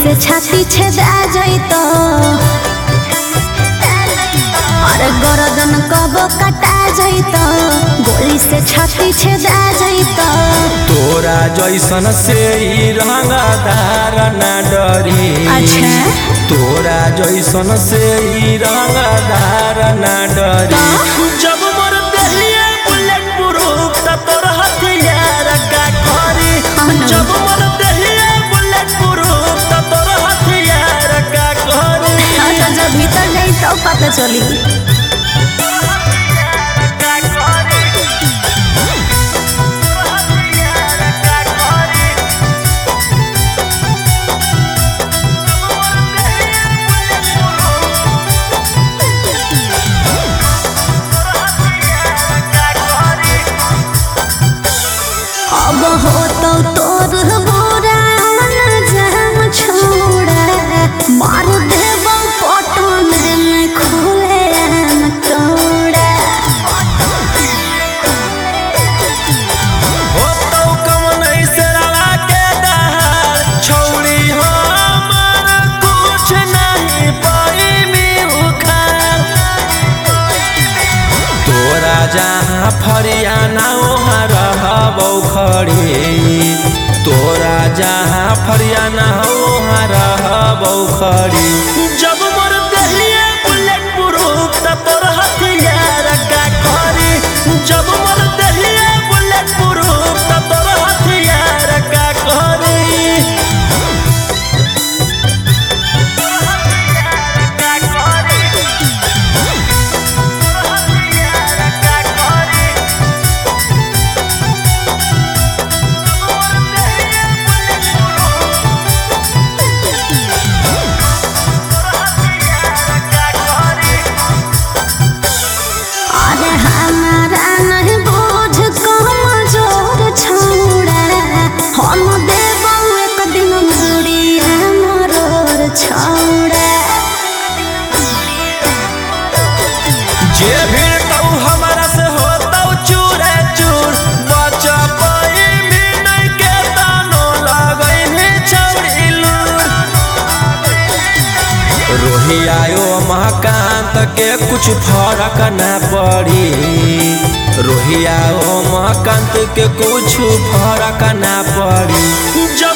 से छाती छेदा जइतो अरे गर्दन कब कटा जइतो गोली से छाती छेदा जइतो तोरा जैसन से ही रंगदार ना डरी। अच्छा तोरा जैसन से ही रंगदार ना डरी। जब मोर देहिया बुलेट प्रूफ त तोर हथियार का करी। जब मोर देहिया बुलेट प्रूफ त तोर हथियार का करी। अच्छा जब भीतर जाई तो पता चली। अब हो तो तोर बोरा जाम छोड़ा मार देबो पटन में खोले तोड़ा हो तो कम नहीं से रवा के दहार छौड़ी हमर कुछ नहीं पाईमी उखाड़। तोरा जहाँ फरियाना वहाँ रहबौ खड़ी। तोरा जहाँ फरियाना वहाँ रहबौ खड़ी। जब मोर देहिया बुलेट प्रूफ त तोर हथियार का करी। जब मोर देहिया बुलेट प्रूफ त तोर हथियार का करी। अरे हमारा नहीं बोझ कमजोर छोड़ा हम देबो एक दिन मुड़ी हमरोर छोड़ा जे भीड़ तौ हमारा से होतौ चूरे चूर। बचपई में नहीं के तानो लगैनी छौड़ी लूर। रोहियायो महाकांत के कुछ फर्क ना पड़ी। रोहियाओ महाकांत के कुछ फर्क ना पड़ी। जब